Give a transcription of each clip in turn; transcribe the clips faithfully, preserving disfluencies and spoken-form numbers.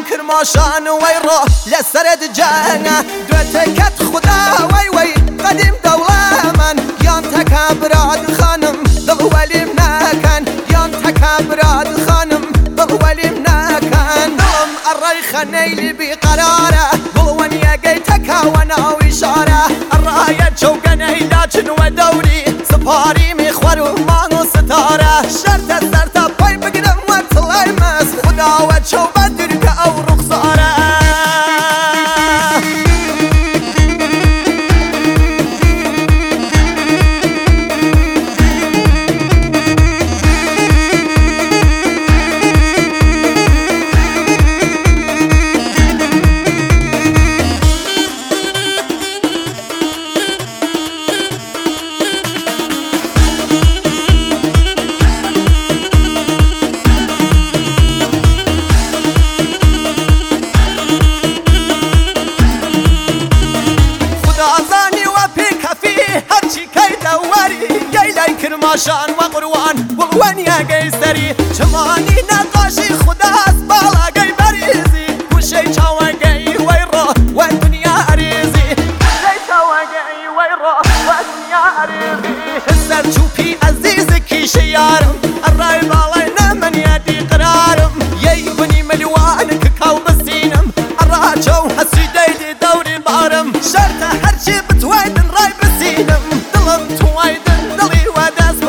کرماشان ویرو لسرد جانا دوتکت خدا وی وی قدیم دوله من یان تکبراد خانم دل ولیم نکن یان تکبراد خانم دل ولیم نکن دلم الرای خنیلی بی قراره بلوان یگی تکاونا و اشاره الرای چوگنی داچن و دوری سپاری میخور و مان و ستاره شرط سرتا پای بگیرم و طلای مست خدا و چوبه درگه او رخصاره کرماشان و قروان بلوان یگی سری چمانی نقاشی خداست بالا گی بریزی گوشه چاوگی وی رو و دنیا عریزی گوشه چاوگی وی رو و دنیا عریزی سر چوپی عزیز کیش یارم الرای بالای نمن یدی قرارم یی بنی ملوان ککاو بسینم الرا چو حسی دیدی دوری بارم شرط هرچی بتویدن رای بسینم دلم تویدن دلی و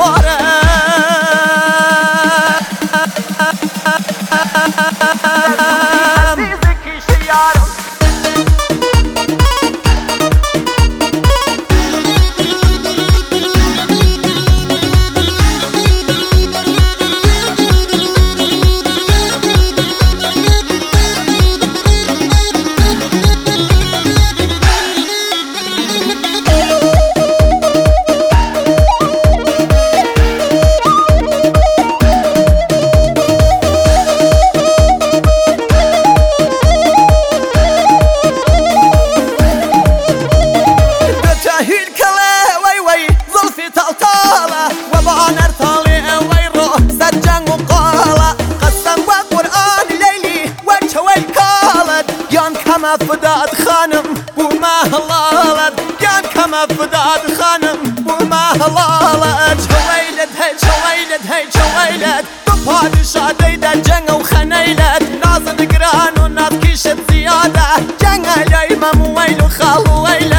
كما فداد خانم وما هلالت كان كما فداد خانم وما هلالت شويلت هي شويلت هي شويلت ببادشاه ديدا جنة وخنيلت ناز نقران وناس كيشت زيادة جنة يا إمام ويل وخال ويل